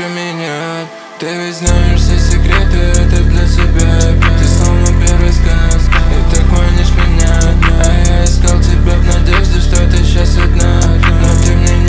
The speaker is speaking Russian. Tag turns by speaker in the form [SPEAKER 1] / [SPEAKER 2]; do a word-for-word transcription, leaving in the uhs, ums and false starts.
[SPEAKER 1] меня. Ты ведь знаешь все секреты, это для тебя. Ты словно первый сказ, и так манишь меня. А я искал тебя в надежде, что ты сейчас одна, но ты мне